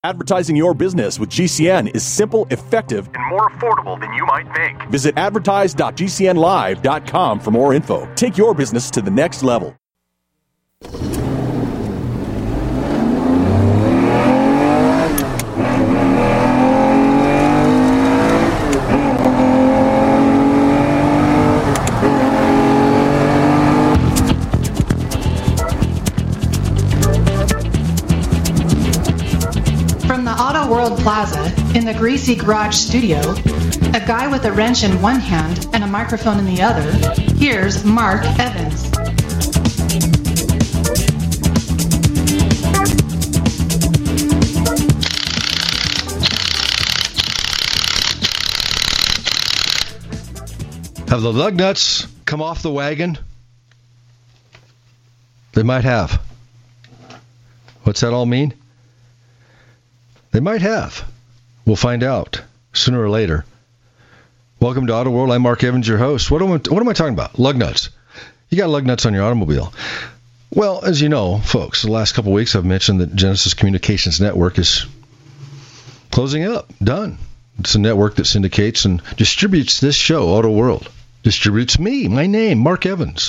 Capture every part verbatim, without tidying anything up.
Advertising your business with G C N is simple, effective, and more affordable than you might think. Visit advertise dot g c n live dot com for more info. Take your business to the next level. World Plaza, in the Greasy Garage studio, a guy with a wrench in one hand and a microphone in the other, here's Mark Evans. Have the lug nuts come off the wagon? They might have. What's that all mean? They might have. We'll find out sooner or later. Welcome to Auto World. I'm Mark Evans, your host. What am I, what am I talking about? Lug nuts. You got lug nuts on your automobile. Well, as you know, folks, the last couple of weeks I've mentioned that Genesis Communications Network is closing up. Done. It's a network that syndicates and distributes this show, Auto World. Distributes me, my name, Mark Evans.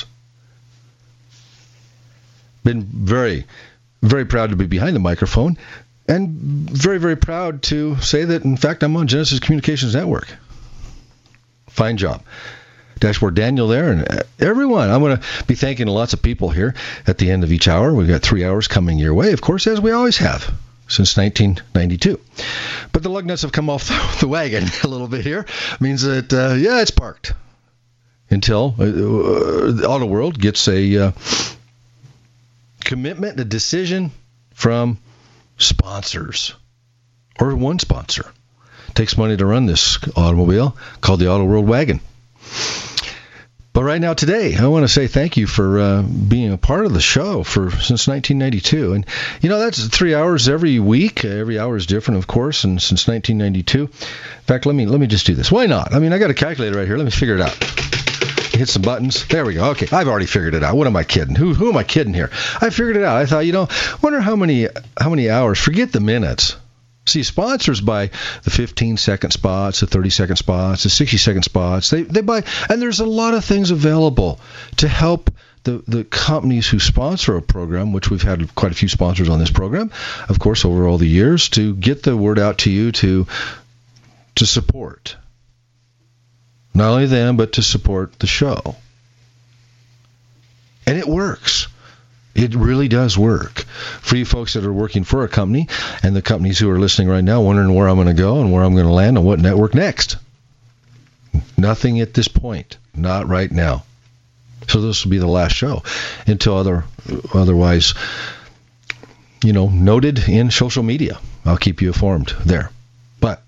Been very, very proud to be behind the microphone. And very, very proud to say that, in fact, I'm on Genesis Communications Network. Fine job. Dashboard Daniel there, and everyone. I'm going to be thanking lots of people here at the end of each hour. We've got three hours coming your way, of course, as we always have since nineteen ninety-two. But the lug nuts have come off the wagon a little bit here. Means that, uh, yeah, it's parked until uh, the Auto World gets a uh, commitment, a decision from sponsors, or one sponsor. It takes money to run this automobile called the Auto World Wagon. But right now, today, I want to say thank you for uh, being a part of the show for since nineteen ninety-two. And, you know, that's three hours every week. Every hour is different, of course, and since nineteen ninety-two. In fact, let me let me just do this. Why not? I mean, I got a calculator right here. Let me figure it out. Hit some buttons. There we go. Okay, I've already figured it out. What am I kidding? Who who am I kidding here? I figured it out. I thought, you know, wonder how many how many hours. Forget the minutes. See, sponsors buy the fifteen second spots, the thirty second spots, the sixty second spots. They they buy, and there's a lot of things available to help the the companies who sponsor a program, which we've had quite a few sponsors on this program, of course, over all the years, to get the word out to you to to support. Not only them, but to support the show. And it works. It really does work. For you folks that are working for a company, and the companies who are listening right now wondering where I'm going to go and where I'm going to land on what network next. Nothing at this point. Not right now. So this will be the last show until other, otherwise, you know, noted in social media. I'll keep you informed there. But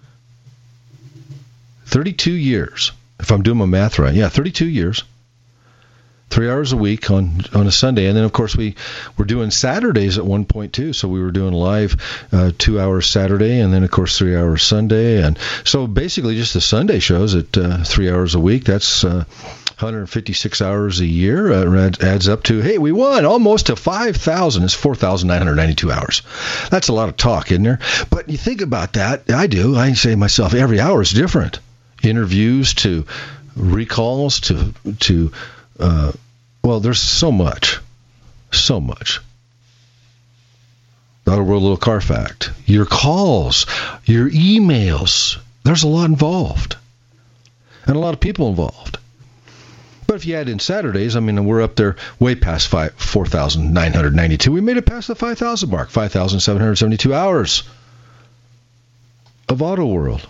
thirty-two years, if I'm doing my math right. Yeah, thirty-two years. Three hours a week on, on a Sunday. And then, of course, we were doing Saturdays at one point, too. So we were doing live uh, two hours Saturday and then, of course, three hours Sunday. And so basically just the Sunday shows at uh, three hours a week. That's uh, one hundred fifty-six hours a year. Uh, adds up to, hey, we won almost to five thousand. It's four thousand nine hundred ninety-two hours. That's a lot of talk, isn't there? But you think about that. I do. I say to myself, every hour is different. Interviews to recalls to to uh, well, there's so much, so much. Auto World Little Car Fact. Your calls, your emails. There's a lot involved, and a lot of people involved. But if you add in Saturdays, I mean, we're up there way past five, four thousand nine hundred ninety-two. We made it past the five thousand mark, five thousand seven hundred seventy-two hours of Auto World.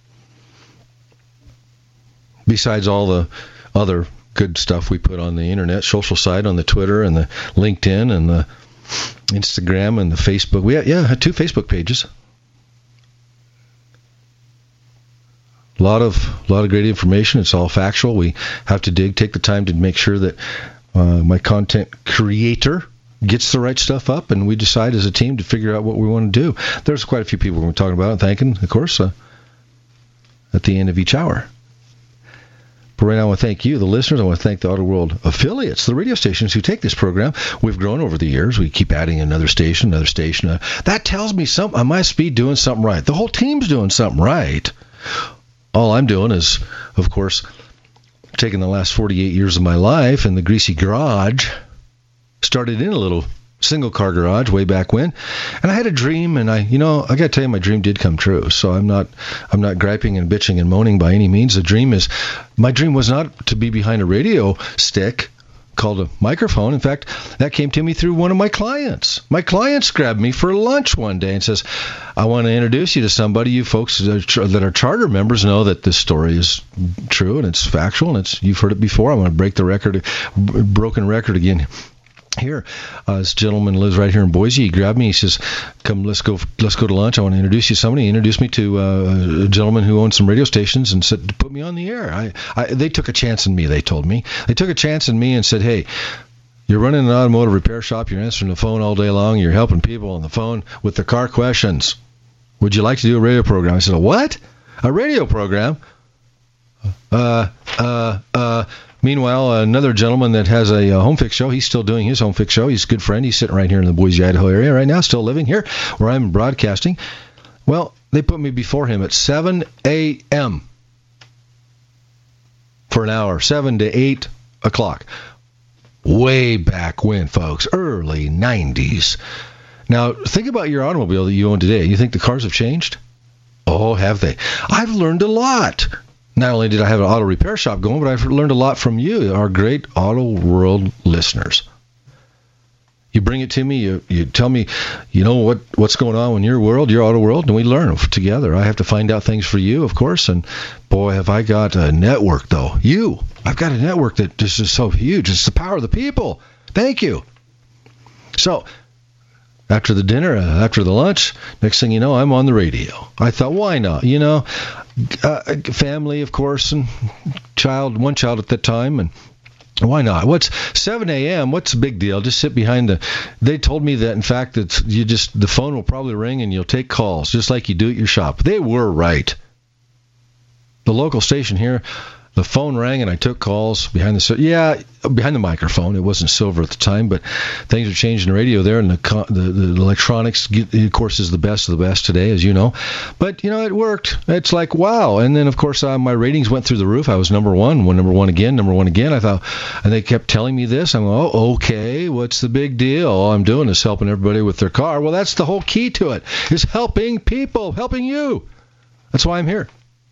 Besides all the other good stuff we put on the internet, social side, on the Twitter and the LinkedIn and the Instagram and the Facebook. We had, yeah, had two Facebook pages. A lot of a lot of great information. It's all factual. We have to dig, take the time to make sure that uh, my content creator gets the right stuff up, and we decide as a team to figure out what we want to do. There's quite a few people we're talking about and thanking, of course, uh, at the end of each hour. But right now I want to thank you, the listeners. I want to thank the Auto World affiliates, the radio stations who take this program. We've grown over the years. We keep adding another station, another station. Uh, that tells me something. I must be doing something right. The whole team's doing something right. All I'm doing is, of course, taking the last forty-eight years of my life in the greasy garage. Started in a little single-car garage way back when, and I had a dream, and I, you know, I got to tell you, my dream did come true. So I'm not, I'm not griping and bitching and moaning by any means. The dream is, my dream was not to be behind a radio stick called a microphone. In fact, that came to me through one of my clients. My clients grabbed me for lunch one day and says, I want to introduce you to somebody. You folks that are charter members know that this story is true and it's factual and it's, you've heard it before. I want to break the record, broken record again. Here, uh, this gentleman lives right here in Boise. He grabbed me. He says, "Come, let's go. Let's go to lunch. I want to introduce you to somebody." He introduced me to uh, a gentleman who owns some radio stations and said to put me on the air. I, I, they took a chance in me. They told me they took a chance in me and said, "Hey, you're running an automotive repair shop. You're answering the phone all day long. You're helping people on the phone with their car questions. Would you like to do a radio program?" I said, "A what? A radio program?" Uh, uh, uh. Meanwhile, another gentleman that has a, a home fix show, he's still doing his home fix show. He's a good friend. He's sitting right here in the Boise, Idaho area right now, still living here where I'm broadcasting. Well, they put me before him at seven a.m. for an hour, seven to eight o'clock. Way back when, folks, early nineties. Now, think about your automobile that you own today. You think the cars have changed? Oh, have they? I've learned a lot. Not only did I have an auto repair shop going, but I've learned a lot from you, our great Auto World listeners. You bring it to me, you, you tell me, you know, what, what's going on in your world, your auto world, and we learn together. I have to find out things for you, of course, and boy, have I got a network, though. You, I've got a network that just is so huge. It's the power of the people. Thank you. So, after the dinner, uh, after the lunch, next thing you know, I'm on the radio. I thought, why not? You know, uh, family, of course, and child, one child at that time, and why not? What's seven a.m.? What's the big deal? Just sit behind the. They told me that, in fact, that you just the phone will probably ring and you'll take calls just like you do at your shop. They were right. The local station here. The phone rang and I took calls behind the yeah behind the microphone. It wasn't silver at the time, but things are changing in the radio there, and the, the the electronics, of course, is the best of the best today, as you know. But you know, it worked. It's like wow. And then of course uh, my ratings went through the roof. I was number one, one number one again, number one again. I thought, and they kept telling me this. I'm like, oh, okay. What's the big deal? All I'm doing is helping everybody with their car. Well, that's the whole key to it. Is helping people, helping you. That's why I'm here.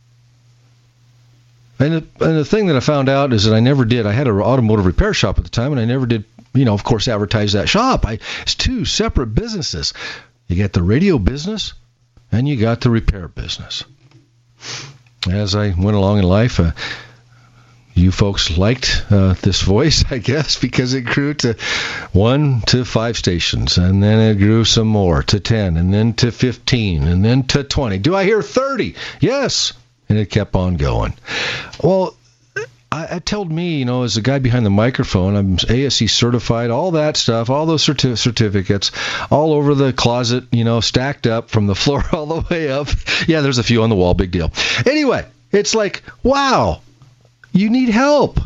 And the, and the thing that I found out is that I never did. I had an automotive repair shop at the time, and I never did, you know, of course, advertise that shop. I, it's two separate businesses. You got the radio business, and you got the repair business. As I went along in life, uh, you folks liked uh, this voice, I guess, because it grew to one to five stations, and then it grew some more to ten, and then to fifteen, and then to twenty. Do I hear thirty? Yes. And it kept on going. Well, I, it told me, you know, as a guy behind the microphone, I'm A S C certified, all that stuff, all those certi- certificates, all over the closet, you know, stacked up from the floor all the way up. Yeah, there's a few on the wall, big deal. Anyway, it's like, wow, you need help.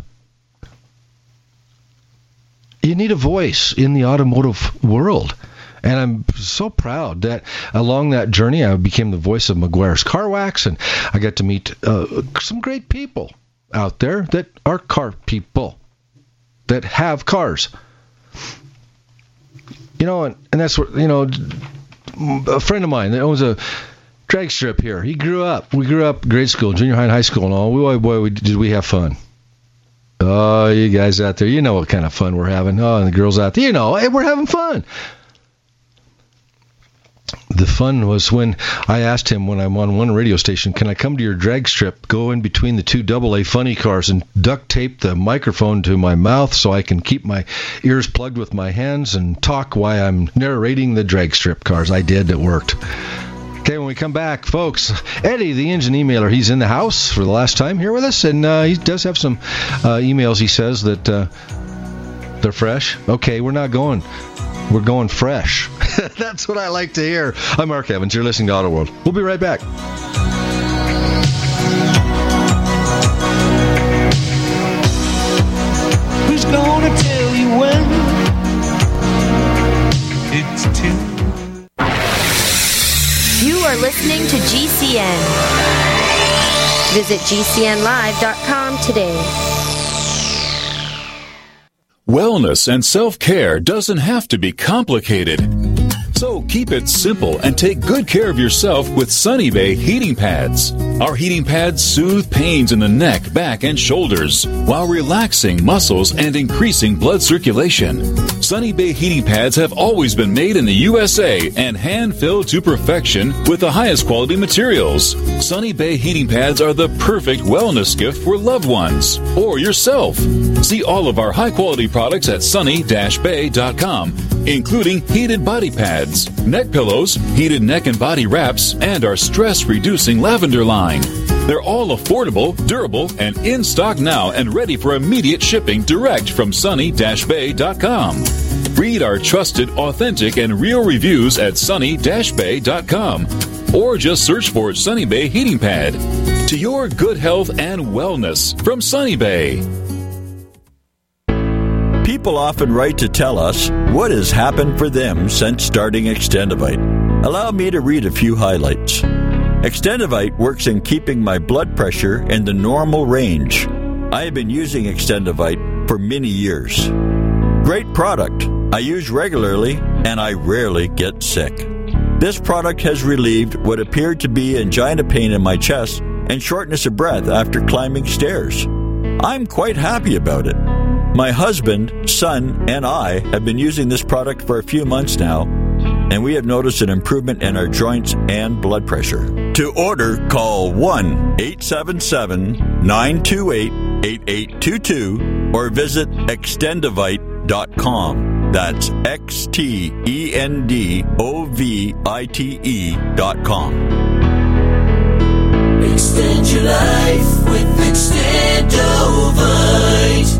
You need a voice in the automotive world. And I'm so proud that along that journey, I became the voice of McGuire's Car Wax, and I got to meet uh, some great people out there that are car people, that have cars. You know, and, and that's what, you know, a friend of mine that owns a drag strip here, he grew up, we grew up grade school, junior high and high school and all. Boy, boy, we, did we have fun. Oh, you guys out there, you know what kind of fun we're having. Oh, and the girls out there, you know, hey, we're having fun. The fun was when I asked him when I'm on one radio station, can I come to your drag strip, go in between the two double A funny cars and duct tape the microphone to my mouth so I can keep my ears plugged with my hands and talk while I'm narrating the drag strip cars. I did. It worked. Okay, when we come back, folks, Eddie, the engine emailer, he's in the house for the last time here with us, and uh, he does have some uh, emails, he says, that uh, they're fresh. Okay, we're not going... We're going fresh. That's what I like to hear. I'm Mark Evans. You're listening to Auto World. We'll be right back. gonna tell you when. It's too. You are listening to G C N. Visit G C N live dot com today. Wellness and self-care doesn't have to be complicated. So keep it simple and take good care of yourself with Sunny Bay heating pads. Our heating pads soothe pains in the neck, back, and shoulders while relaxing muscles and increasing blood circulation. Sunny Bay heating pads have always been made in the U S A and hand-filled to perfection with the highest quality materials. Sunny Bay heating pads are the perfect wellness gift for loved ones or yourself. See all of our high-quality products at sunny dash bay dot com, including heated body pads, neck pillows, heated neck and body wraps, and our stress-reducing lavender line. They're all affordable, durable, and in stock now and ready for immediate shipping direct from sunny dash bay dot com. Read our trusted, authentic, and real reviews at sunny dash bay dot com or just search for Sunny Bay Heating Pad. To your good health and wellness from Sunny Bay. People often write to tell us what has happened for them since starting Extendivite. Allow me to read a few highlights. Extendivite works in keeping my blood pressure in the normal range. I have been using Extendivite for many years. Great product. I use regularly and I rarely get sick. This product has relieved what appeared to be angina pain in my chest and shortness of breath after climbing stairs. I'm quite happy about it. My husband, son, and I have been using this product for a few months now, and we have noticed an improvement in our joints and blood pressure. To order, call one eight seven seven, nine two eight, eight eight two two or visit extendivite dot com. That's X T E N D O V I T E dot com. Extend your life with Extendovite.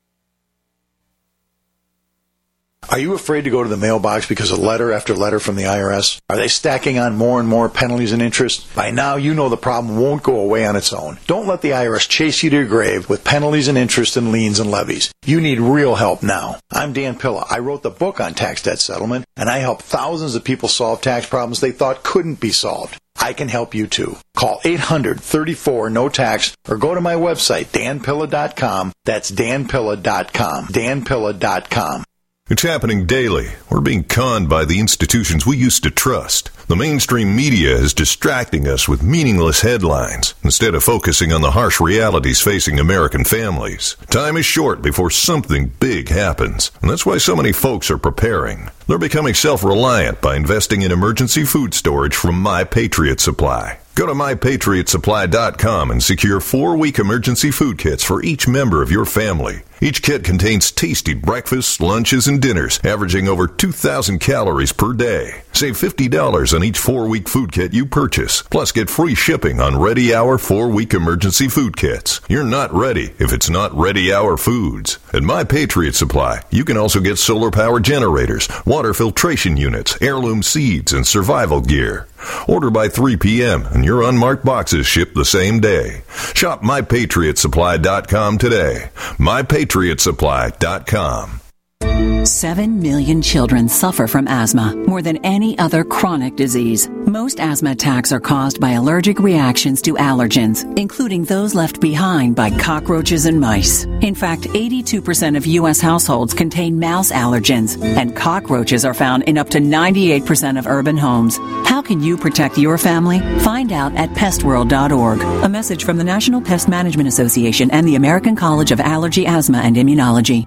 Are you afraid to go to the mailbox because of letter after letter from the I R S? Are they stacking on more and more penalties and interest? By now, you know the problem won't go away on its own. Don't let the I R S chase you to your grave with penalties and interest and liens and levies. You need real help now. I'm Dan Pilla. I wrote the book on tax debt settlement, and I help thousands of people solve tax problems they thought couldn't be solved. I can help you too. Call eight hundred, thirty-four, no tax or go to my website, dan pilla dot com. That's dan pilla dot com. dan pilla dot com. It's happening daily. We're being conned by the institutions we used to trust. The mainstream media is distracting us with meaningless headlines instead of focusing on the harsh realities facing American families. Time is short before something big happens, and that's why so many folks are preparing. They're becoming self-reliant by investing in emergency food storage from My Patriot Supply. Go to my patriot supply dot com and secure four-week emergency food kits for each member of your family. Each kit contains tasty breakfasts, lunches, and dinners, averaging over two thousand calories per day. Save fifty dollars on each four-week food kit you purchase, plus get free shipping on Ready Hour four-week emergency food kits. You're not ready if it's not Ready Hour Foods. At My Patriot Supply, you can also get solar power generators, water filtration units, heirloom seeds, and survival gear. Order by three p.m. and your unmarked boxes ship the same day. Shop my patriot supply dot com today. my patriot supply dot com. Seven million children suffer from asthma, more than any other chronic disease. Most asthma attacks are caused by allergic reactions to allergens, including those left behind by cockroaches and mice. In fact, eighty-two percent of U S households contain mouse allergens, and cockroaches are found in up to ninety-eight percent of urban homes. How can you protect your family? Find out at pest world dot org. A message from the National Pest Management Association and the American College of Allergy, Asthma, and Immunology.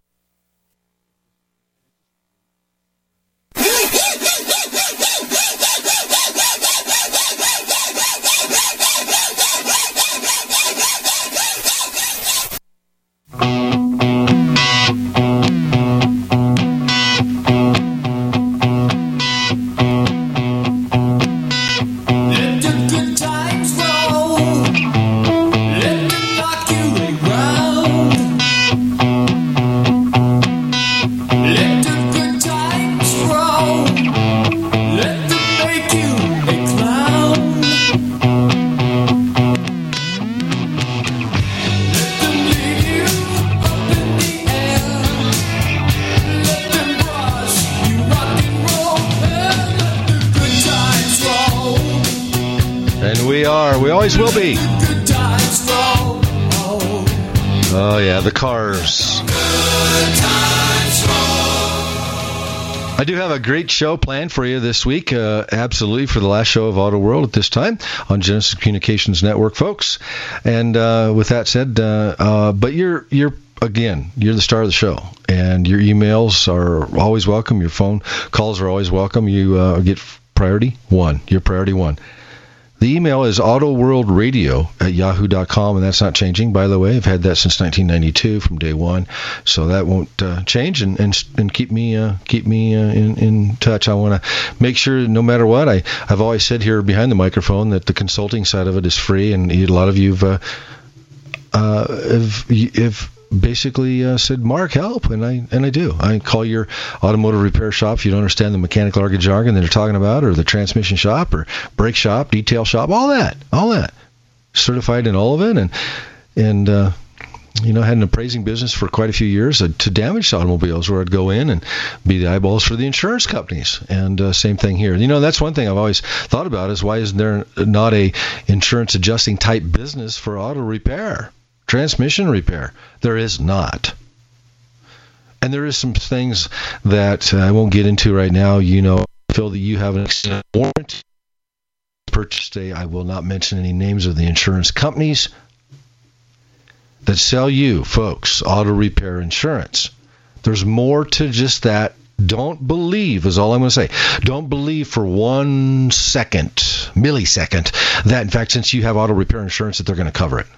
And we are. We always will be. Oh, yeah, the Cars. I do have a great show planned for you this week, uh, absolutely, for the last show of Auto World at this time on Genesis Communications Network, folks. And uh, with that said, uh, uh, but you're, you're again, you're the star of the show, and your emails are always welcome. Your phone calls are always welcome. You uh, get priority one. You're priority one. The email is autoworldradio at yahoo dot com, and that's not changing, by the way. I've had that since nineteen ninety-two from day one, so that won't uh, change, and, and and keep me uh, keep me uh, in, in touch. I want to make sure, no matter what, I, I've always said here behind the microphone that the consulting side of it is free, and a lot of you have, uh, uh, have, have basically uh, said, Mark, help, and I and I do. I call your automotive repair shop if you don't understand the mechanical jargon that they're talking about, or the transmission shop, or brake shop, detail shop, all that, all that. Certified in all of it, and and uh, you know, had an appraising business for quite a few years uh, to damaged automobiles, where I'd go in and be the eyeballs for the insurance companies, and uh, same thing here. You know, that's one thing I've always thought about is why isn't there not a insurance adjusting type business for auto repair? Transmission repair. There is not. And there is some things that uh, I won't get into right now. You know, Phil, that you have an extended warranty. Purchase day. I will not mention any names of the insurance companies that sell you, folks, auto repair insurance. There's more to just that. Don't believe is all I'm going to say. Don't believe for one second, millisecond, that, in fact, since you have auto repair insurance, that they're going to cover it.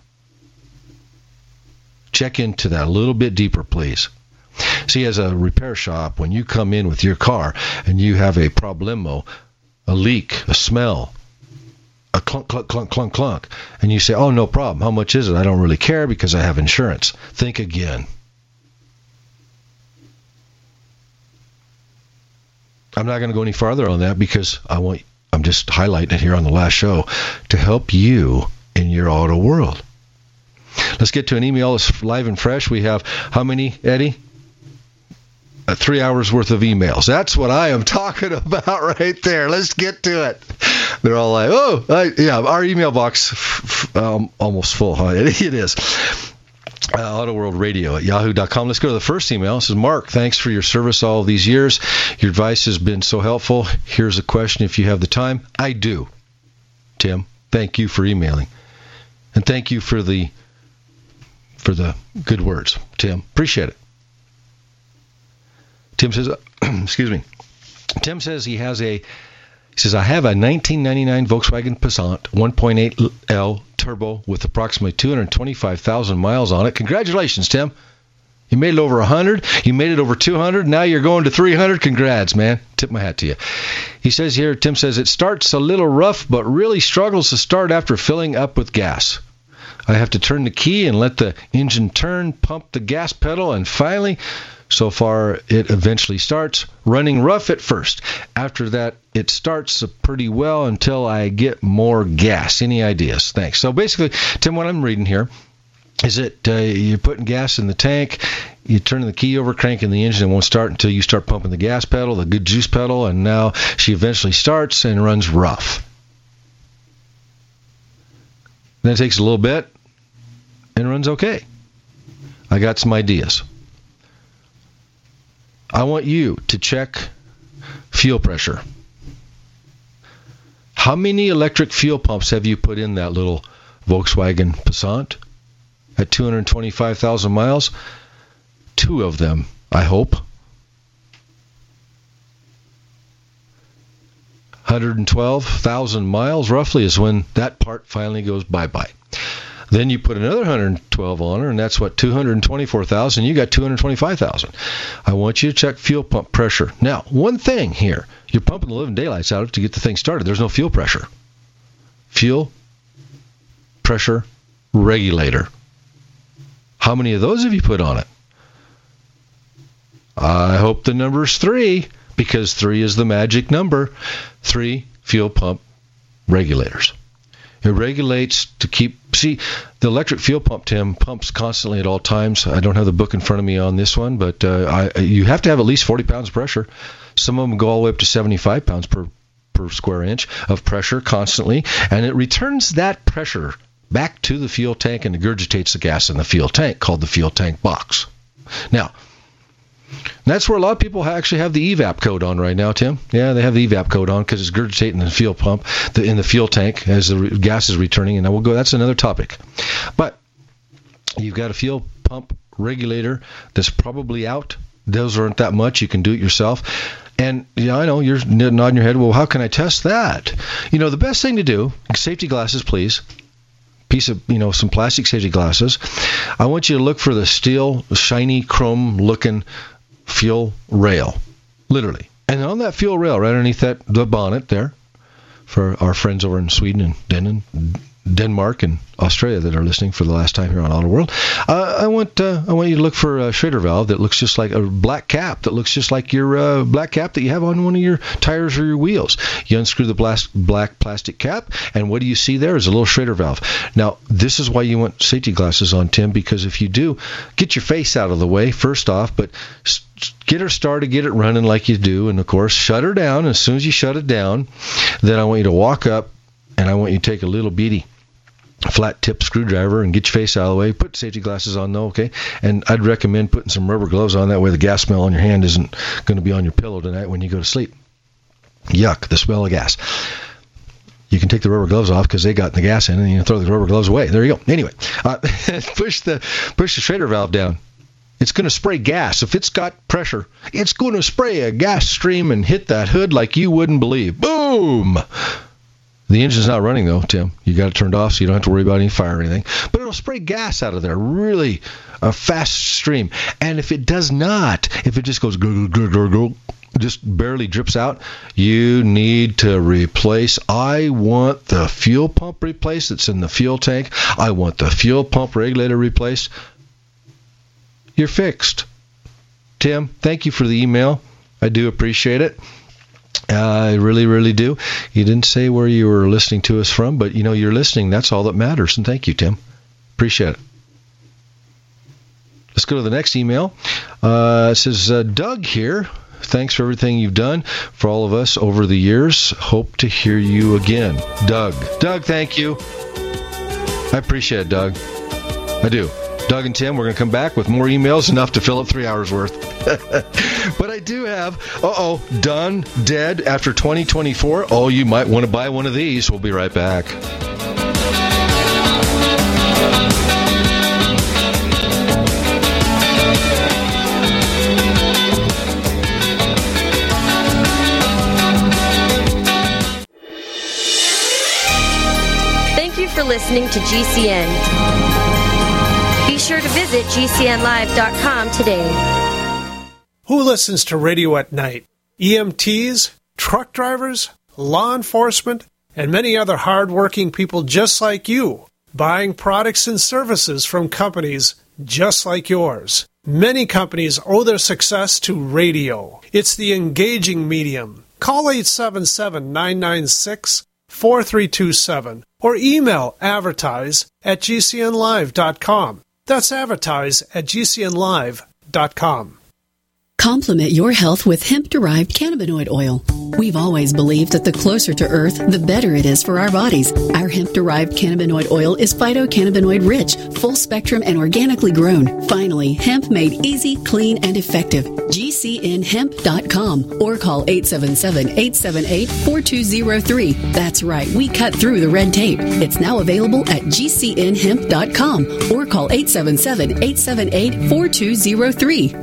Check into that a little bit deeper, please. See, as a repair shop, when you come in with your car and you have a problemo, a leak, a smell, a clunk, clunk, clunk, clunk, clunk, and you say, oh, no problem. How much is it? I don't really care because I have insurance. Think again. I'm not going to go any farther on that because I want, I'm just highlighting it here on the last show to help you in your auto world. Let's get to an email that's live and fresh. We have how many, Eddie? Uh, three hours worth of emails. That's what I am talking about right there. Let's get to it. They're all like, oh, I, yeah, our email box f- f- um, almost full, huh? It, it is. Uh, AutoWorldRadio at yahoo dot com. Let's go to the first email. It says, Mark, thanks for your service all these years. Your advice has been so helpful. Here's a question if you have the time. I do. Tim, thank you for emailing. And thank you for the for the good words, Tim. Appreciate it. Tim says, excuse me. Tim says he has a, he says, I have a nineteen ninety-nine Volkswagen Passat one point eight L turbo with approximately two hundred twenty-five thousand miles on it. Congratulations, Tim. You made it over one hundred. You made it over two hundred. Now you're going to three hundred. Congrats, man. Tip my hat to you. He says here, Tim says, it starts a little rough, but really struggles to start after filling up with gas. I have to turn the key and let the engine turn, pump the gas pedal, and finally, so far, it eventually starts running rough at first. After that, it starts pretty well until I get more gas. Any ideas? Thanks. So basically, Tim, what I'm reading here is that uh, you're putting gas in the tank, you turn the key over, cranking the engine, it won't start until you start pumping the gas pedal, the good juice pedal, and now she eventually starts and runs rough. Then it takes a little bit and runs okay. I got some ideas. I want you to check fuel pressure. How many electric fuel pumps have you put in that little Volkswagen Passat at two hundred twenty-five thousand miles? Two of them, I hope. one hundred twelve thousand miles roughly is when that part finally goes bye-bye. Then you put another one hundred twelve on her, and that's what, two hundred twenty-four thousand. You got two hundred twenty-five thousand. I want you to check fuel pump pressure. Now, one thing here, you're pumping the living daylights out of it to get the thing started. There's no fuel pressure. Fuel pressure regulator. How many of those have you put on it? I hope the number's three, because three is the magic number. Three fuel pump regulators. It regulates to keep, see, the electric fuel pump, Tim, pumps constantly at all times. I don't have the book in front of me on this one, but uh, I, you have to have at least forty pounds of pressure. Some of them go all the way up to seventy-five pounds per per square inch of pressure constantly, and it returns that pressure back to the fuel tank and regurgitates the gas in the fuel tank, called the fuel tank box. Now, that's where a lot of people actually have the E VAP code on right now, Tim. Yeah, they have the E VAP code on because it's regurgitating the fuel pump, the, in the fuel tank as the re- gas is returning, and I will go. That's another topic. But you've got a fuel pump regulator that's probably out. Those aren't that much. You can do it yourself. And yeah, I know you're nodding your head. Well, how can I test that? You know, the best thing to do, safety glasses, please. Piece of, you know, some plastic safety glasses. I want you to look for the steel, shiny, chrome-looking fuel rail, literally. And on that fuel rail, right underneath that, the bonnet there, for our friends over in Sweden and Den- Denmark and Australia that are listening for the last time here on Auto World, uh, I want uh, I want you to look for a Schrader valve that looks just like a black cap, that looks just like your uh, black cap that you have on one of your tires or your wheels. You unscrew the black, black plastic cap, and what do you see there is a little Schrader valve. Now, this is why you want safety glasses on, Tim, because if you do, get your face out of the way, first off, but get her started, get it running like you do, and of course, shut her down. As soon as you shut it down, then I want you to walk up, and I want you to take a little beady flat tip screwdriver and get your face out of the way. Put safety glasses on though, okay? And I'd recommend putting some rubber gloves on. That way the gas smell on your hand isn't going to be on your pillow tonight when you go to sleep. Yuck, the smell of gas. You can take the rubber gloves off because they got the gas in, and you can throw the rubber gloves away. There you go. Anyway, uh, push the push the Schrader valve down. It's going to spray gas. If it's got pressure, it's going to spray a gas stream and hit that hood like you wouldn't believe. Boom! The engine's not running, though, Tim. You got it turned off, so you don't have to worry about any fire or anything. But it'll spray gas out of there, really a fast stream. And if it does not, if it just goes gurgle, gurgle, gurgle, just barely drips out, you need to replace. I want the fuel pump replaced that's in the fuel tank. I want the fuel pump regulator replaced. You're fixed. Tim, thank you for the email. I do appreciate it. Uh, I really, really do. You didn't say where you were listening to us from, but, you know, you're listening. That's all that matters. And thank you, Tim. Appreciate it. Let's go to the next email. Uh, it says, uh, Doug here. Thanks for everything you've done for all of us over the years. Hope to hear you again. Doug. Doug, thank you. I appreciate it, Doug. I do. Doug and Tim, we're going to come back with more emails, enough to fill up three hours worth. But I do have, uh-oh, done, dead after twenty twenty-four. Oh, you might want to buy one of these. We'll be right back. Thank you for listening to G C N. Be sure to visit G C N live dot com today. Who listens to radio at night? E M Ts, truck drivers, law enforcement, and many other hard-working people just like you, buying products and services from companies just like yours. Many companies owe their success to radio. It's the engaging medium. Call eight seven seven, nine nine six, four three two seven or email advertise at G C N live dot com. That's advertise at G C N live dot com. Complement your health with hemp-derived cannabinoid oil. We've always believed that the closer to Earth, the better it is for our bodies. Our hemp-derived cannabinoid oil is phytocannabinoid-rich, full-spectrum, and organically grown. Finally, hemp made easy, clean, and effective. G C N hemp dot com or call eight seven seven, eight seven eight, four two zero three. That's right, we cut through the red tape. It's now available at G C N hemp dot com or call eight seven seven, eight seven eight, four two zero three.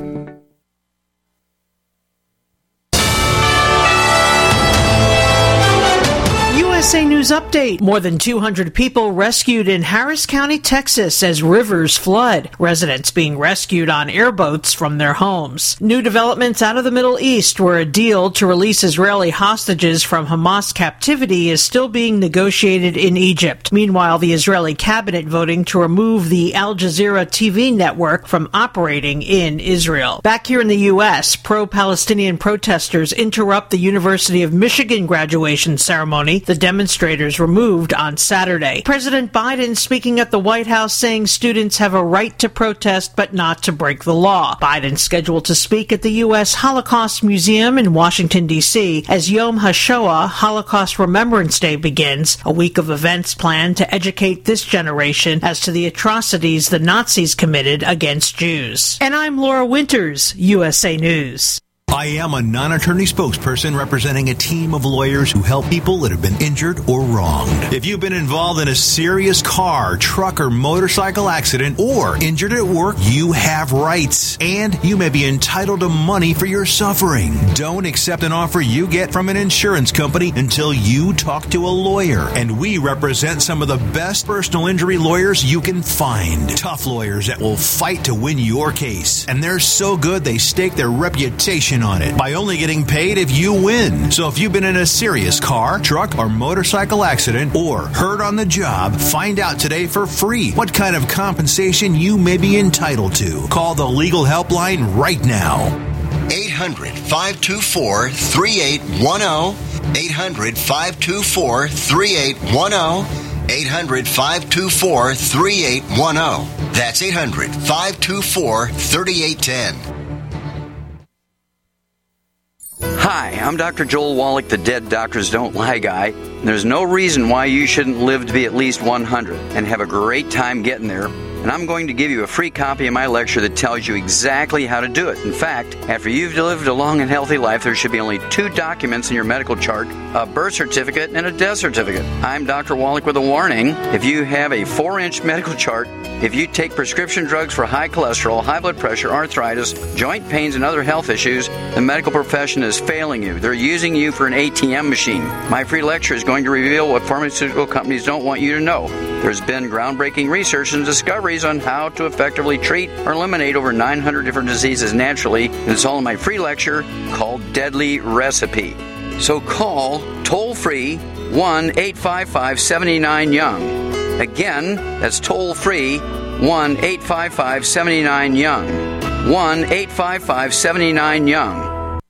U S A News Update. More than two hundred people rescued in Harris County, Texas as rivers flood. Residents being rescued on airboats from their homes. New developments out of the Middle East, where a deal to release Israeli hostages from Hamas captivity is still being negotiated in Egypt. Meanwhile, the Israeli cabinet voting to remove the Al Jazeera T V network from operating in Israel. Back here in the U S, pro-Palestinian protesters interrupt the University of Michigan graduation ceremony. The demonstration demonstrators removed on Saturday. President Biden speaking at the White House saying students have a right to protest but not to break the law. Biden scheduled to speak at the U S Holocaust Museum in Washington, D C as Yom HaShoah, Holocaust Remembrance Day, begins, a week of events planned to educate this generation as to the atrocities the Nazis committed against Jews. And I'm Laura Winters, U S A News. I am a non-attorney spokesperson representing a team of lawyers who help people that have been injured or wronged. If you've been involved in a serious car, truck, or motorcycle accident or injured at work, you have rights, and you may be entitled to money for your suffering. Don't accept an offer you get from an insurance company until you talk to a lawyer. And we represent some of the best personal injury lawyers you can find. Tough lawyers that will fight to win your case. And they're so good they stake their reputation on it by only getting paid if you win. So if you've been in a serious car, truck, or motorcycle accident or hurt on the job, find out today for free what kind of compensation you may be entitled to. Call the legal helpline right now. eight hundred, five two four, three eight one zero. eight hundred, five two four, three eight one zero. eight hundred, five two four, three eight one zero. That's eight hundred, five two four, three eight one zero. Hi, I'm Doctor Joel Wallach, the Dead Doctors Don't Lie guy. There's no reason why you shouldn't live to be at least one hundred and have a great time getting there. And I'm going to give you a free copy of my lecture that tells you exactly how to do it. In fact, after you've lived a long and healthy life, there should be only two documents in your medical chart, a birth certificate and a death certificate. I'm Doctor Wallach with a warning. If you have a four-inch medical chart, if you take prescription drugs for high cholesterol, high blood pressure, arthritis, joint pains, and other health issues, the medical profession is failing you. They're using you for an A T M machine. My free lecture is going to reveal what pharmaceutical companies don't want you to know. There's been groundbreaking research and discoveries on how to effectively treat or eliminate over nine hundred different diseases naturally. And it's all in my free lecture called Deadly Recipe. So call toll-free one eight five five, seven nine, young. Again, that's toll-free one eight five five, seven nine, young. one eight five five, seven nine, young.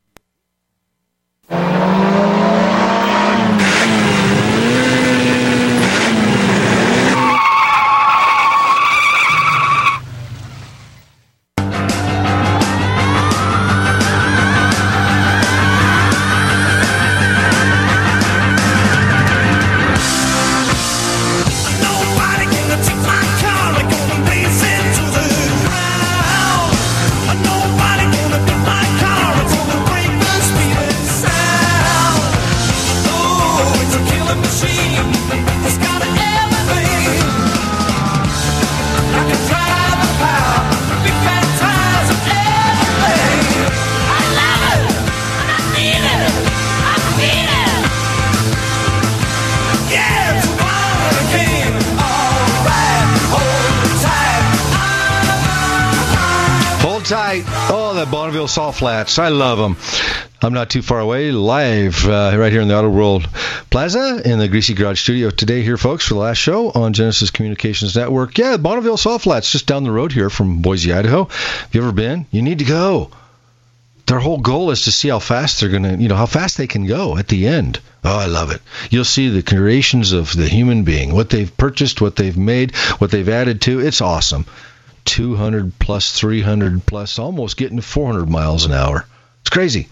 Tight. Oh, the Bonneville Salt Flats. I love them. I'm not too far away, live uh, right here in the Auto World Plaza in the Greasy Garage studio today here, folks, for the last show on Genesis Communications Network. Yeah, Bonneville Salt Flats, just down the road here from Boise, Idaho. Have you ever been? You need to go. Their whole goal is to see how fast they're going to, you know, how fast they can go at the end. Oh, I love it. You'll see the creations of the human being, what they've purchased, what they've made, what they've added to. It's awesome. two hundred plus, three hundred plus, almost getting to four hundred miles an hour. It's crazy.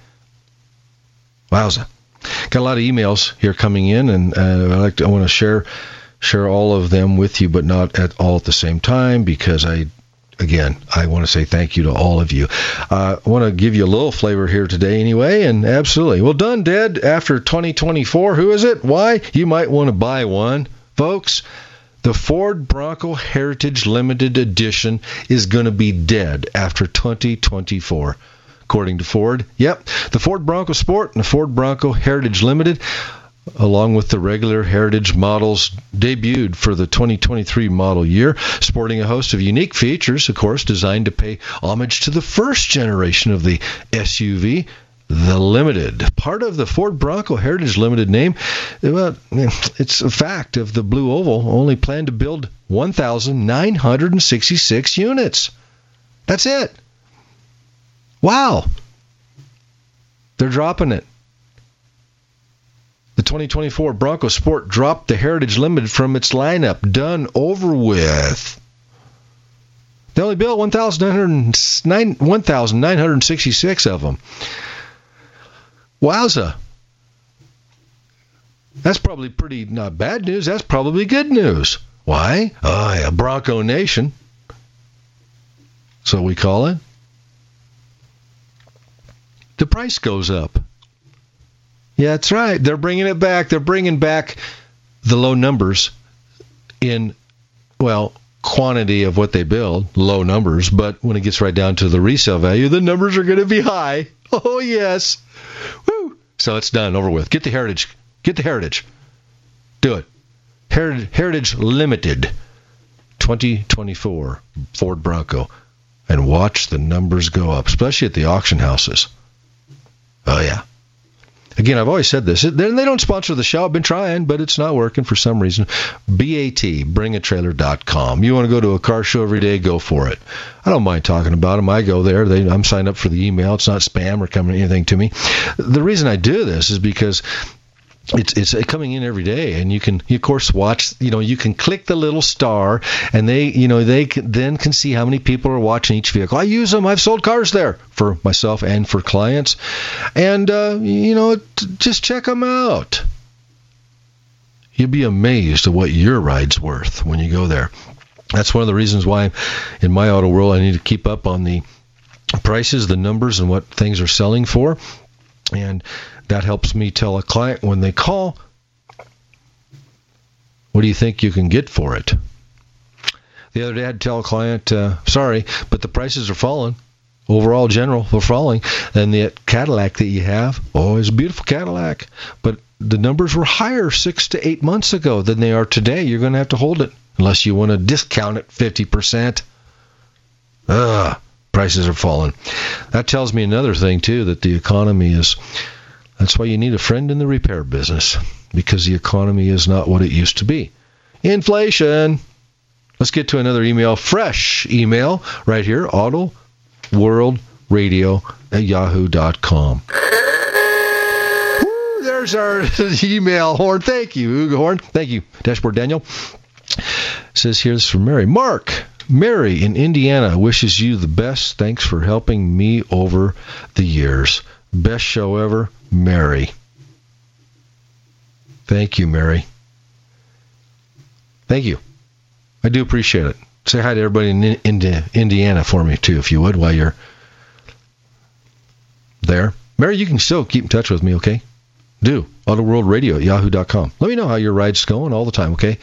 Wowza. Got a lot of emails here coming in, and uh, I like to, I want to share share all of them with you, but not at all at the same time, because I, again, I want to say thank you to all of you. Uh, I want to give you a little flavor here today anyway, and absolutely. Well done, Dead, after twenty twenty-four. Who is it? Why? You might want to buy one, folks. The Ford Bronco Heritage Limited Edition is going to be dead after twenty twenty-four, according to Ford. Yep, the Ford Bronco Sport and the Ford Bronco Heritage Limited, along with the regular Heritage models, debuted for the twenty twenty-three model year, sporting a host of unique features, of course, designed to pay homage to the first generation of the S U V, the Limited. Part of the Ford Bronco Heritage Limited name, well, it's a fact of the Blue Oval only planned to build one thousand nine hundred sixty-six units. That's it. Wow. They're dropping it. The twenty twenty-four Bronco Sport dropped the Heritage Limited from its lineup. Done, over with. They only built one thousand nine hundred sixty-six of them. Wowza. That's probably pretty not bad news. That's probably good news. Why? Oh, yeah, Bronco Nation. So we call it. The price goes up. Yeah, that's right. They're bringing it back. They're bringing back the low numbers in, well, quantity of what they build, low numbers, but when it gets right down to the resale value, the numbers are going to be high. Oh, yes. Woo. So it's done, over with. Get the Heritage. Get the Heritage. Do it. Heritage, Heritage Limited twenty twenty-four Ford Bronco. And watch the numbers go up, especially at the auction houses. Oh, yeah. Again, I've always said this. They don't sponsor the show. I've been trying, but it's not working for some reason. B A T, bring a trailer dot com. You want to go to a car show every day, go for it. I don't mind talking about them. I go there. They, I'm signed up for the email. It's not spam or coming anything to me. The reason I do this is because It's it's coming in every day, and you can, you of course, watch. You know, you can click the little star, and they, you know, they can, then can see how many people are watching each vehicle. I use them. I've sold cars there for myself and for clients, and uh, you know, just check them out. You'll be amazed at what your ride's worth when you go there. That's one of the reasons why, in my auto world, I need to keep up on the prices, the numbers, and what things are selling for, and that helps me tell a client when they call, what do you think you can get for it? The other day I had to tell a client, uh, sorry, but the prices are falling. Overall, general, they're falling. And the Cadillac that you have, oh, it's a beautiful Cadillac. But the numbers were higher six to eight months ago than they are today. You're going to have to hold it unless you want to discount it fifty percent. Ugh, prices are falling. That tells me another thing, too, that the economy is... That's why you need a friend in the repair business, because the economy is not what it used to be. Inflation. Let's get to another email. Fresh email right here, Auto World Radio at yahoo dot com. Woo, there's our email horn. Thank you, Uga Horn. Thank you, Dashboard Daniel. It says here, this is from Mary. Mark, Mary in Indiana wishes you the best. Thanks for helping me over the years. Best show ever, Mary. Thank you, Mary. Thank you. I do appreciate it. Say hi to everybody in, in Indiana for me, too, if you would, while you're there. Mary, you can still keep in touch with me, okay? Do. Auto World Radio at yahoo dot com. Let me know how your ride's going all the time, okay?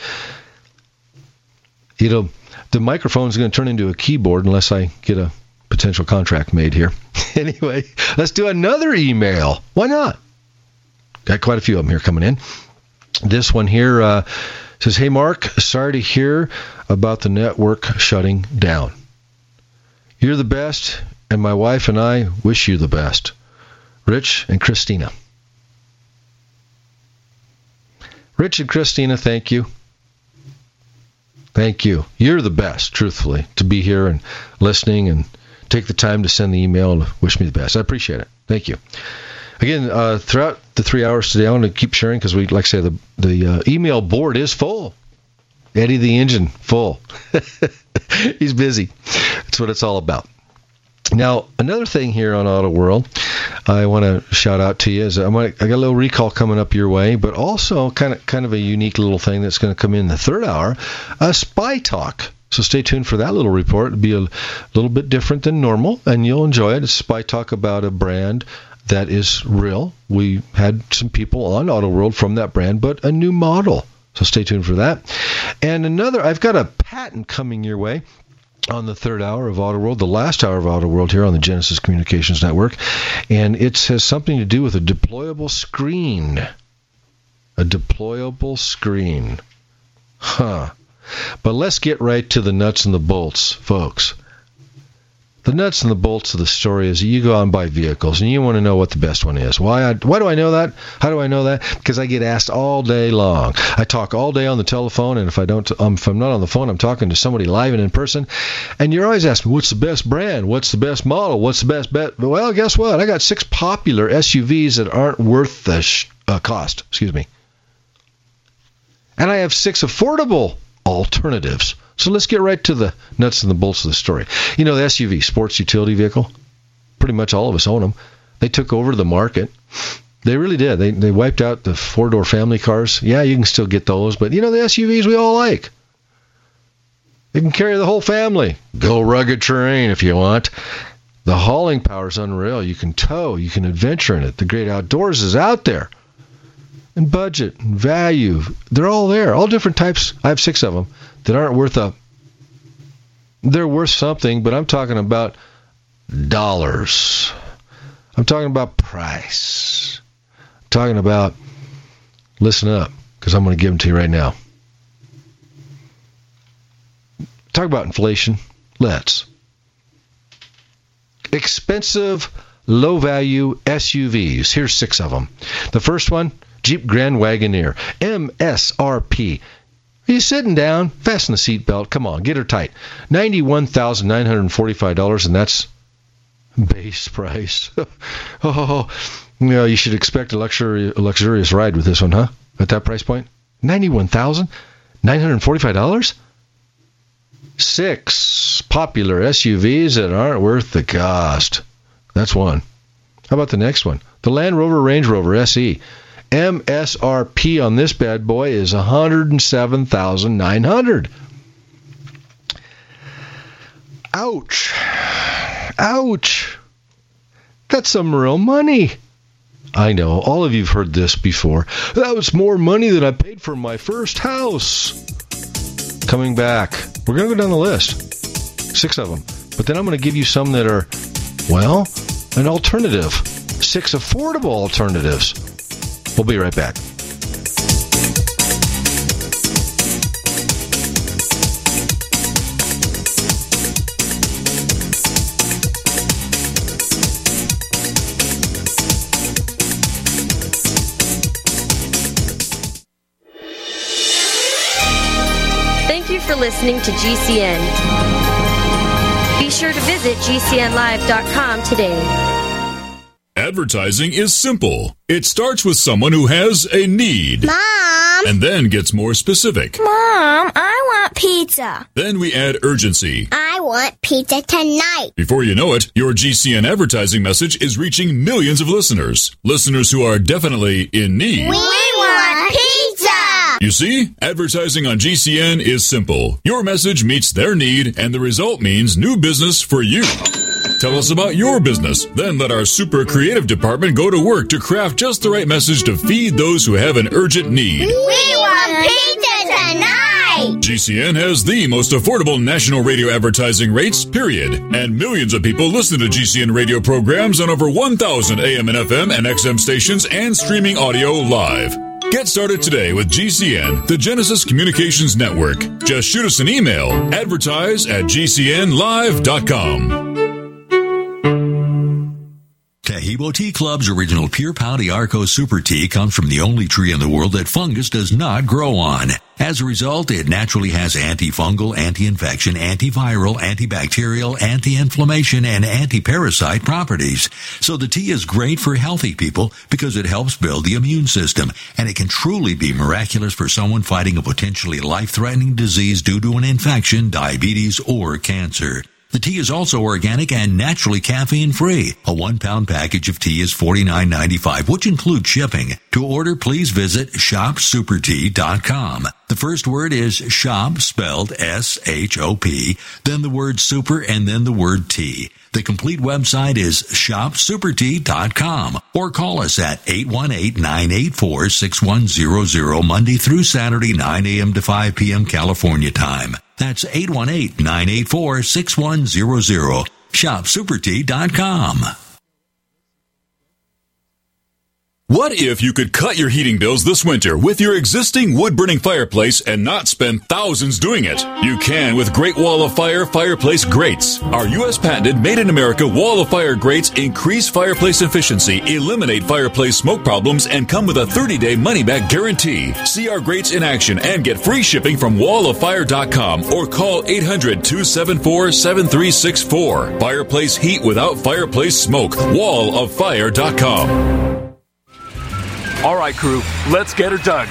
You know, the microphone's going to turn into a keyboard unless I get a potential contract made here. Anyway, let's do another email. Why not? Got quite a few of them here coming in. This one here uh, says, hey, Mark, sorry to hear about the network shutting down. You're the best, and my wife and I wish you the best. Rich and Christina. Rich and Christina, thank you. Thank you. You're the best, truthfully, to be here and listening and take the time to send the email and wish me the best. I appreciate it. Thank you. Again, uh, throughout the three hours today, I want to keep sharing because we, like I say, the the uh, email board is full. Eddie the Engine, full. He's busy. That's what it's all about. Now, another thing here on Auto World, I want to shout out to you is I, might, I got a little recall coming up your way, but also kind of kind of a unique little thing that's going to come in the third hour, a Spy Talk. So stay tuned for that little report. It'll be a little bit different than normal, and you'll enjoy it. It's Spy Talk about a brand that is real. We had some people on Auto World from that brand, but a new model. So stay tuned for that. And another, I've got a patent coming your way on the third hour of Auto World, the last hour of Auto World here on the Genesis Communications Network. And it has something to do with a deployable screen. A deployable screen. Huh. But let's get right to the nuts and the bolts, folks. The nuts and the bolts of the story is you go out and buy vehicles, and you want to know what the best one is. Why, I, why do I know that? How do I know that? Because I get asked all day long. I talk all day on the telephone, and if I don't, um, if I'm not on the phone, I'm talking to somebody live and in person. And you're always asking, what's the best brand? What's the best model? What's the best bet? Well, guess what? I got six popular S U Vs that aren't worth the sh- uh, cost. Excuse me. And I have six affordable alternatives. So let's get right to the nuts and the bolts of the story. You know, the S U V, sports utility vehicle, pretty much all of us own them. They took over the market. They really did. They they wiped out the four-door family cars. Yeah, you can still get those, but you know, the S U Vs we all like. They can carry the whole family. Go rugged terrain if you want. The hauling power is unreal. You can tow. You can adventure in it. The great outdoors is out there. And budget and value, they're all there. All different types. I have six of them that aren't worth a... They're worth something, but I'm talking about dollars. I'm talking about price. I'm talking about... Listen up, because I'm going to give them to you right now. Talk about inflation. Let's. Expensive, low-value S U Vs. Here's six of them. The first one, Jeep Grand Wagoneer, M S R P. Are you sitting down? Fasten the seatbelt. Come on, get her tight. ninety-one thousand nine hundred forty-five dollars, and that's base price. Oh, you know, you should expect a, luxury, a luxurious ride with this one, huh? At that price point? ninety-one thousand nine hundred forty-five dollars? Six popular S U Vs that aren't worth the cost. That's one. How about the next one? The Land Rover Range Rover S E. M S R P on this bad boy is one hundred seven thousand nine hundred dollars. Ouch. Ouch. That's some real money. I know, all of you have heard this before. That was more money than I paid for my first house. Coming back. We're going to go down the list. Six of them. But then I'm going to give you some that are, well, an alternative. Six affordable alternatives. We'll be right back. Thank you for listening to G C N. Be sure to visit G C N live dot com today. Advertising is simple. It starts with someone who has a need. Mom! And then gets more specific. Mom, I want pizza. Then we add urgency. I want pizza tonight. Before you know it, your G C N advertising message is reaching millions of listeners. Listeners who are definitely in need. We want pizza! You see, advertising on G C N is simple. Your message meets their need, and the result means new business for you. Tell us about your business. Then let our super creative department go to work to craft just the right message to feed those who have an urgent need. We want pizza tonight! G C N has the most affordable national radio advertising rates, period. And millions of people listen to G C N radio programs on over one thousand A M and F M and X M stations and streaming audio live. Get started today with G C N, the Genesis Communications Network. Just shoot us an email, advertise at G C N live dot com. Taheebo Tea Club's original Pure Pau d'Arco Super Tea comes from the only tree in the world that fungus does not grow on. As a result, it naturally has antifungal, anti-infection, antiviral, antibacterial, anti-inflammation, and anti-parasite properties. So the tea is great for healthy people because it helps build the immune system, and it can truly be miraculous for someone fighting a potentially life-threatening disease due to an infection, diabetes, or cancer. The tea is also organic and naturally caffeine-free. A one-pound package of tea is forty-nine ninety-five, which includes shipping. To order, please visit shop super tea dot com. The first word is shop, spelled S H O P, then the word super, and then the word tea. The complete website is shop super tea dot com, or call us at eight one eight, nine eight four, six one zero zero Monday through Saturday, nine a.m. to five p.m. California time. That's eight one eight, nine eight four, six one zero zero. shop super tea dot com. What if you could cut your heating bills this winter with your existing wood-burning fireplace and not spend thousands doing it? You can with Great Wall of Fire fireplace grates. Our U S patented made-in-America Wall of Fire grates increase fireplace efficiency, eliminate fireplace smoke problems, and come with a thirty-day money-back guarantee. See our grates in action and get free shipping from wall of fire dot com or call eight hundred, two seven four, seven three six four. Fireplace heat without fireplace smoke. wall of fire dot com. All right, crew, let's get her dug.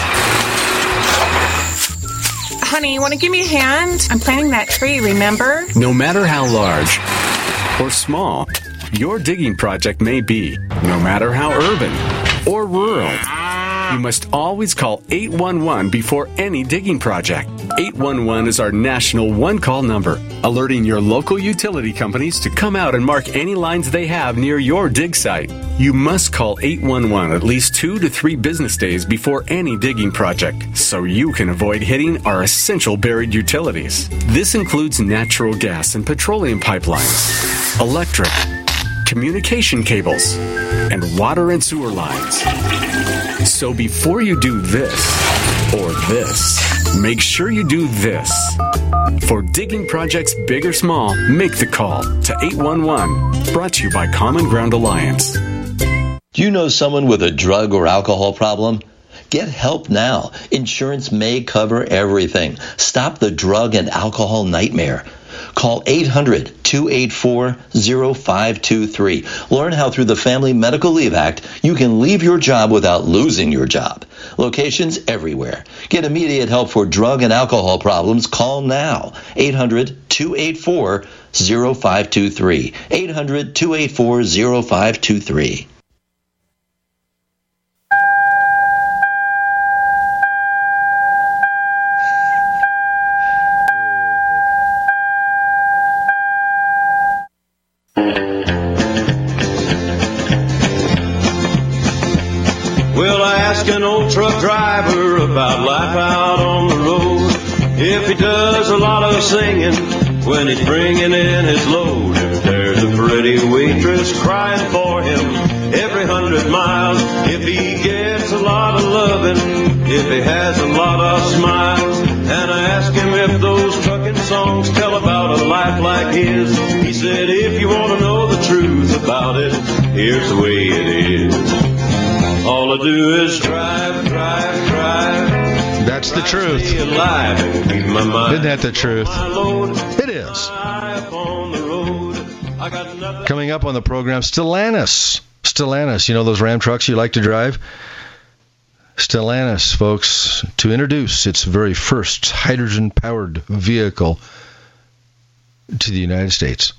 Honey, you want to give me a hand? I'm planting that tree, remember? No matter how large or small your digging project may be, no matter how urban or rural, you must always call eight one one before any digging project. eight one one is our national one-call number, alerting your local utility companies to come out and mark any lines they have near your dig site. You must call eight one one at least two to three business days before any digging project, so you can avoid hitting our essential buried utilities. This includes natural gas and petroleum pipelines, electric, communication cables, and water and sewer lines. So before you do this or this, make sure you do this. For digging projects big or small, make the call to eight one one. Brought to you by Common Ground Alliance. Do you know someone with a drug or alcohol problem? Get help now. Insurance may cover everything. Stop the drug and alcohol nightmare. Call eight hundred, two eight four, zero five two three. Learn how through the Family Medical Leave Act you can leave your job without losing your job. Locations everywhere. Get immediate help for drug and alcohol problems. Call now. eight hundred, two eight four, zero five two three. eight hundred, two eight four, zero five two three. An old truck driver about life out on the road. If he does a lot of singing when he's bringing in his load. If there's a pretty waitress crying for him every hundred miles. If he gets a lot of loving, if he has a lot of smiles. And I asked him if those trucking songs tell about a life like his. He said, if you want to know the truth about it, here's the way it is. All I do is drive, drive, drive. That's the truth. Isn't that the truth? It is. Coming up on the program, Stellantis. Stellantis, you know those Ram trucks you like to drive? Stellantis, folks, to introduce its very first hydrogen-powered vehicle to the United States.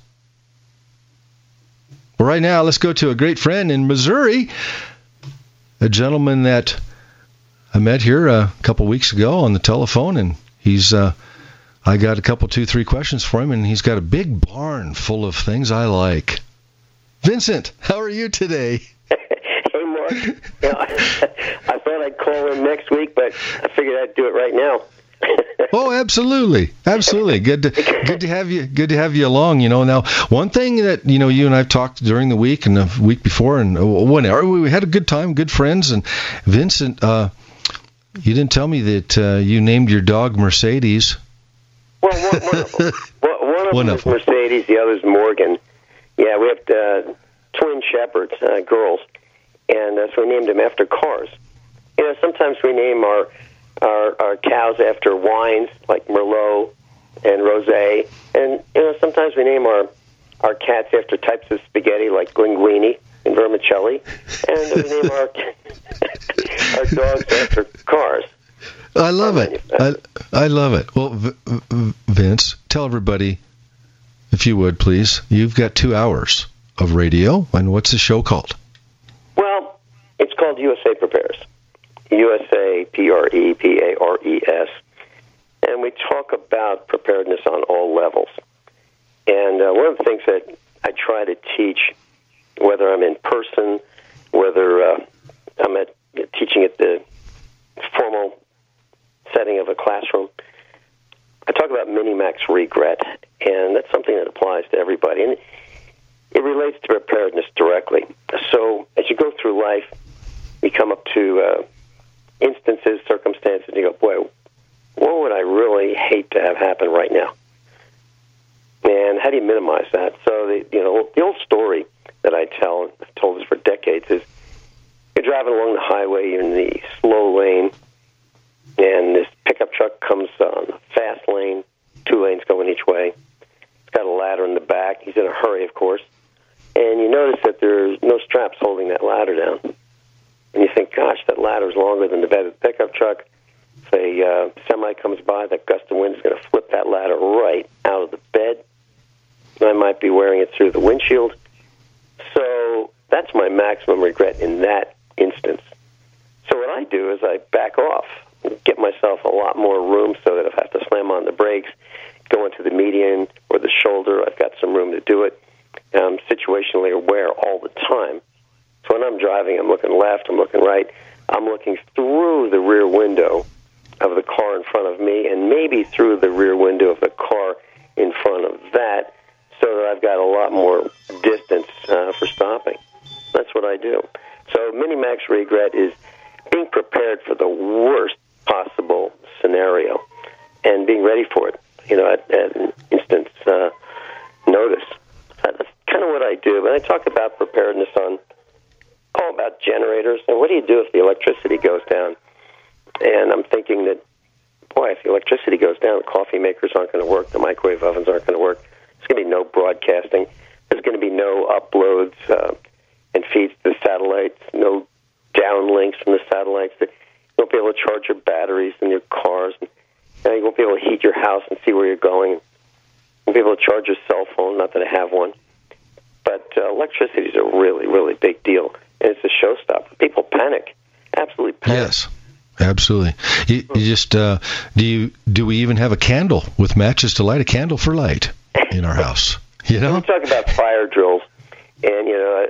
Well, right now, let's go to a great friend in Missouri. A gentleman that I met here a couple weeks ago on the telephone, and he's, uh, I got a couple, two, three questions for him, and he's got a big barn full of things I like. Vincent, how are you today? Hey, Mark. You know, I, I thought I'd call in next week, but I figured I'd do it right now. Oh, absolutely, absolutely. Good to good to have you. Good to have you along. You know, now one thing that you know you and I've talked during the week and the week before and whenever we had a good time, good friends. And Vincent, uh, you didn't tell me that uh, you named your dog Mercedes. Well, one, one of them, one of one them of is Mercedes, the other's Morgan. Yeah, we have uh, twin shepherds, uh, girls, and uh, so we named them after cars. You know, sometimes we name our Our, our cows after wines like Merlot and Rosé, and you know sometimes we name our our cats after types of spaghetti like linguine and vermicelli, and we name our our dogs after cars. I love it. I, I love it. Well, v- v- Vince, tell everybody, if you would, please. You've got two hours of radio, and what's the show called? Well, it's called U S A Prepares. U S A, P R E P A R E S, and we talk about preparedness on all levels. And uh, one of the things that I try to teach, whether I'm in person, whether uh, I'm at teaching at the formal setting of a classroom, I talk about mini-max regret, and that's something that applies to everybody. And it relates to preparedness directly. So as you go through life, you come up to uh, instances, circumstances, and you go, boy, what would I really hate to have happen right now? And how do you minimize that? So, the, you know, the old story that I tell, and I've told this for decades, is you're driving along the highway, you're in the slow lane, and this pickup truck comes on the fast lane, two lanes going each way. It's got a ladder in the back. He's in a hurry, of course. And you notice that there's no straps holding that ladder down. And you think, God, longer than the bed of the pickup truck. If a uh, semi comes by, that gust of wind is going to flip that ladder right out of the bed. I might be wearing it through the windshield. So that's my maximum regret in that instance. So what I do is I back off, get myself a lot more room so that if I have to slam on the brakes, go into the median or the shoulder, I've got some room to do it. I'm situationally aware all the time. So when I'm driving, I'm looking left, I'm looking right, I'm looking through the rear window of the car in front of me and maybe through the rear window of the car in front of that, so that I've got a lot more distance uh, for stopping. That's what I do. So Minimax regret is being prepared for the worst possible scenario and being ready for it, you know, at, at an instant's uh, notice. That's kind of what I do. But I talk about preparedness on, all about generators. And what do you do if the electricity goes down? And I'm thinking that, boy, if the electricity goes down, the coffee makers aren't going to work, the microwave ovens aren't going to work. There's going to be no broadcasting. There's going to be no uploads uh, and feeds to the satellites, no downlinks from the satellites. You won't be able to charge your batteries in your cars. And you won't be able to heat your house and see where you're going. You won't be able to charge your cell phone, not that I have one. But uh, electricity is a really, really big deal, and it's a showstopper. People panic, absolutely panic. Yes. Absolutely. You, you just uh, do you do we even have a candle with matches to light a candle for light in our house? You know, we talk about fire drills, and you know,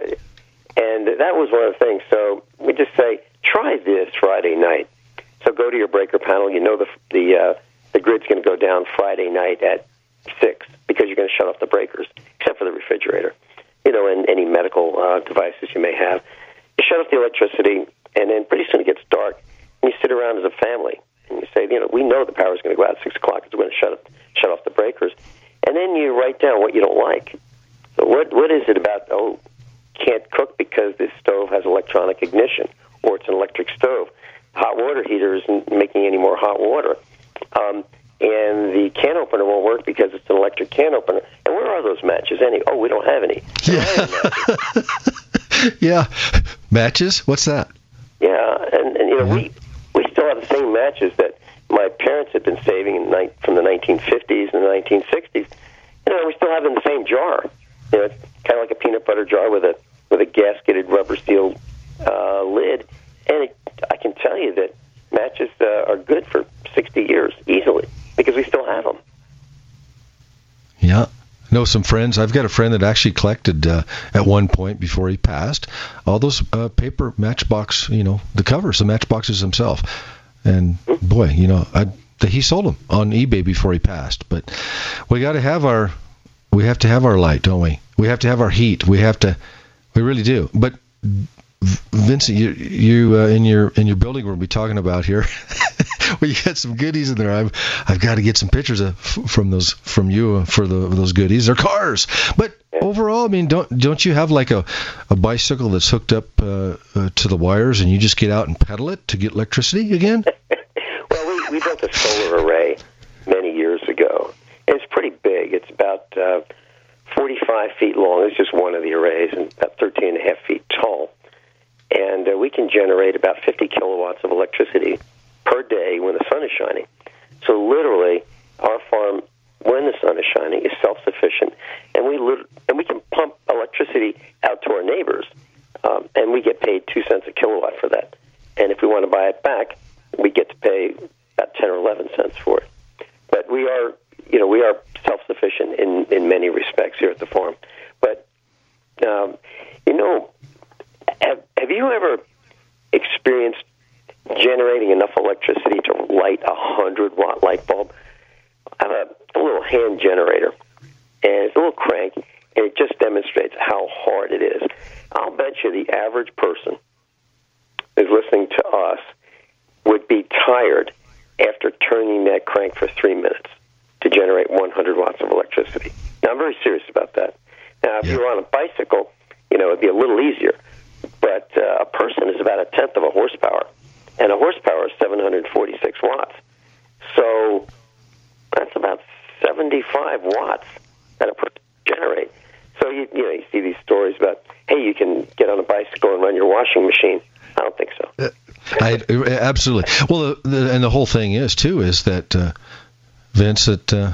and that was one of the things. So we just say, try this Friday night. So go to your breaker panel. You know the the uh, the grid's going to go down Friday night at six because you're going to shut off the breakers, except for the refrigerator. You know, and any medical uh, devices you may have. You shut off the electricity, and then pretty soon it gets dark. And you sit around as a family, and you say, you know, we know the power's going to go out at six o'clock because we're going to shut up, shut off the breakers. And then you write down what you don't like. So what what is it about, oh, can't cook because this stove has electronic ignition, or it's an electric stove. Hot water heater isn't making any more hot water. Um, and the can opener won't work because it's an electric can opener. And where are those matches? Any? Oh, we don't have any. We don't have any matches. Yeah. Matches? What's that? Yeah, and, and you know, we... We still have the same matches that my parents had been saving in ni- from the nineteen fifties and the nineteen sixties. You know, we still have it in the same jar. You know, it's kind of like a peanut butter jar with a with a gasketed rubber seal uh, lid. And it, I can tell you that matches uh, are good for sixty years easily because we still have them. Yeah. Know some friends. I've got a friend that actually collected uh, at one point before he passed all those uh, paper matchbox, you know, the covers, the matchboxes himself. And boy, you know, I, he sold them on eBay before he passed. But we got to have our, we have to have our light, don't we? We have to have our heat. We have to, we really do. But Vincent, you, you uh, in your in your building we'll be talking about here. Well, you got some goodies in there. I've I've got to get some pictures of from those from you for the those goodies. They're cars, but overall, I mean, don't don't you have like a, a bicycle that's hooked up uh, uh, to the wires, and you just get out and pedal it to get electricity again? Well, we we built a solar array many years ago. It's pretty big. It's about uh, forty-five feet long. It's just one of the arrays, and about thirteen and a half feet tall. And uh, we can generate about fifty kilowatts of electricity per day when the sun is shining. So literally, our farm, when the sun is shining, is self-sufficient, and we lit- and we can pump electricity out to our neighbors, um, and we get paid two cents a kilowatt for that. And if we want to buy it back, we get to pay about ten or eleven cents for it. But we are, you know, we are self-sufficient in, in many respects here at the farm. But um, you know, have have you ever experienced generating enough electricity to light a hundred watt light bulb? I have a, a little hand generator, and it's a little crank, and it just demonstrates how hard it is. I'll bet you the average person who's listening to us would be tired after turning that crank for three minutes to generate one hundred watts of electricity. Now, I'm very serious about that. Now, if yeah. you're on a bicycle, you know, it'd be a little easier, but uh, a person is about a tenth of a horsepower. And a horsepower is seven hundred forty-six watts. So that's about seventy-five watts that a person generate. So you, you know, you see these stories about, hey, you can get on a bicycle and run your washing machine. I don't think so. I, absolutely. Well, the, the, and the whole thing is, too, is that, uh, Vince, that uh,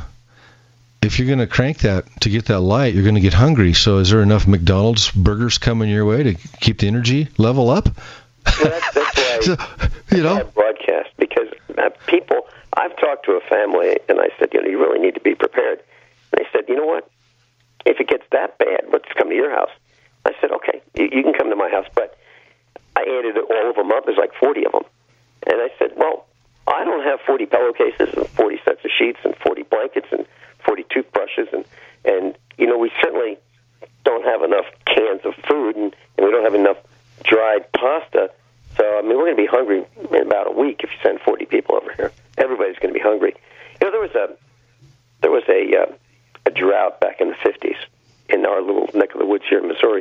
if you're going to crank that to get that light, you're going to get hungry. So is there enough McDonald's burgers coming your way to keep the energy level up? Well, that's, that's why so, you know, I broadcast, because uh, people, I've talked to a family, and I said, you know, you really need to be prepared. And they said, you know what? If it gets that bad, let's come to your house. I said, okay, you, you can come to my house, but I added all of them up. There's like forty of them. And I said, well, I don't have forty pillowcases and forty sets of sheets and forty blankets and forty toothbrushes. And, and you know, we certainly don't have enough cans of food, and, and we don't have enough dried pasta. So, I mean, we're going to be hungry in about a week if you send forty people over here. Everybody's going to be hungry. You know, there was a, there was a, uh, a drought back in the fifties in our little neck of the woods here in Missouri.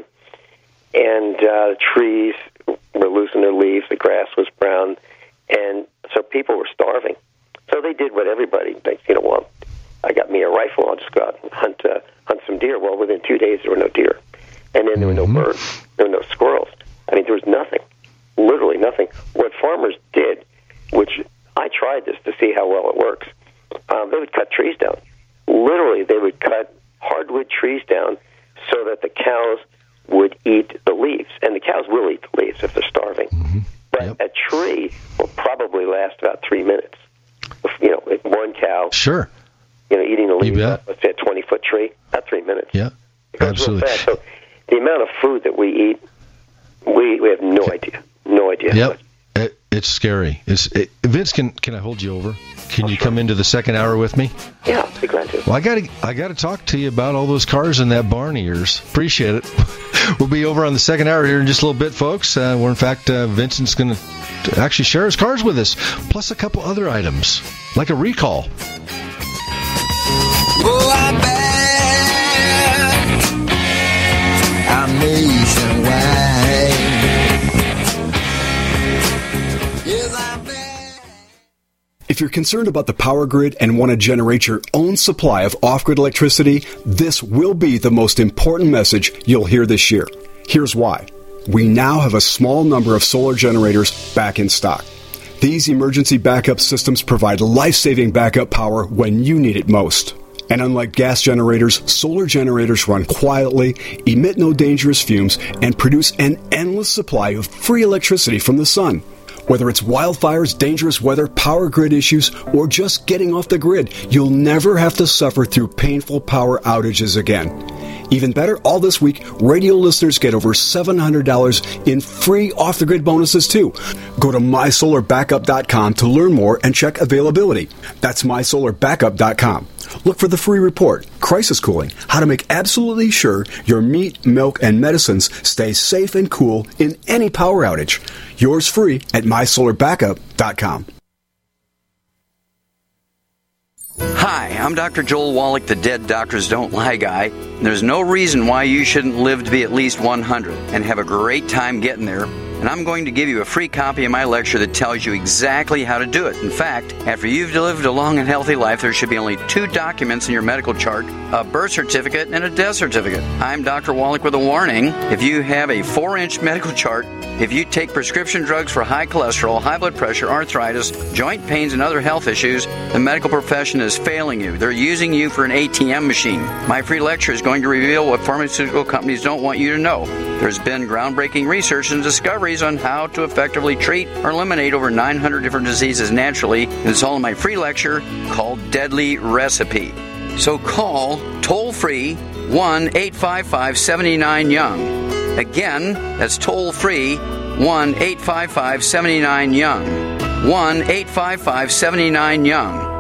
And uh, the trees were losing their leaves, the grass was brown, and so people were starving. So they did what everybody thinks, you know, well, I got me a rifle, I'll just go out and hunt, uh, hunt some deer. Well, within two days there were no deer. And then there were no Mm-hmm. birds, there were no squirrels. I mean, there was nothing, literally nothing. What farmers did, which I tried this to see how well it works, um, they would cut trees down. Literally, they would cut hardwood trees down so that the cows would eat the leaves. And the cows will eat the leaves if they're starving. Mm-hmm. But Yep. a tree will probably last about three minutes. You know, if one cow, sure. you know, eating the You leaves, bet. let's say a twenty-foot tree, about three minutes. Yeah, It goes absolutely. real fast. So the amount of food that we eat, we, we have no idea. No idea how Yep. much. It, it's scary. It's it, Vince, can can I hold you over? Can you come into the second hour with me? Yeah, I'll be glad to. Well, I got to I got to talk to you about all those cars in that barn of yours. Appreciate it. We'll be over on the second hour here in just a little bit, folks. Uh, where in fact uh, Vincent's going to actually share his cars with us, plus a couple other items like a recall. Oh, I bet I'm nationwide. Yes, I bet. If you're concerned about the power grid and want to generate your own supply of off-grid electricity, this will be the most important message you'll hear this year. Here's why. We now have a small number of solar generators back in stock. These emergency backup systems provide life-saving backup power when you need it most. And unlike gas generators, solar generators run quietly, emit no dangerous fumes, and produce an endless supply of free electricity from the sun. Whether it's wildfires, dangerous weather, power grid issues, or just getting off the grid, you'll never have to suffer through painful power outages again. Even better, all this week, radio listeners get over seven hundred dollars in free off-the-grid bonuses, too. Go to my solar backup dot com to learn more and check availability. That's my solar backup dot com. Look for the free report, Crisis Cooling, how to make absolutely sure your meat, milk, and medicines stay safe and cool in any power outage. Yours free at my solar backup dot com. Hi, I'm Doctor Joel Wallach, the Dead Doctors Don't Lie guy. There's no reason why you shouldn't live to be at least one hundred and have a great time getting there. And I'm going to give you a free copy of my lecture that tells you exactly how to do it. In fact, after you've lived a long and healthy life, there should be only two documents in your medical chart, a birth certificate and a death certificate. I'm Doctor Wallach with a warning. If you have a four-inch medical chart, if you take prescription drugs for high cholesterol, high blood pressure, arthritis, joint pains, and other health issues, the medical profession is failing you. They're using you for an A T M machine. My free lecture is going to reveal what pharmaceutical companies don't want you to know. There's been groundbreaking research and discoveries on how to effectively treat or eliminate over nine hundred different diseases naturally. It's all in my free lecture called Deadly Recipe. So call toll-free one eight five five, seven nine, young. Again, that's toll-free one eight five five, seven nine, young. one eight five five, seven nine, young.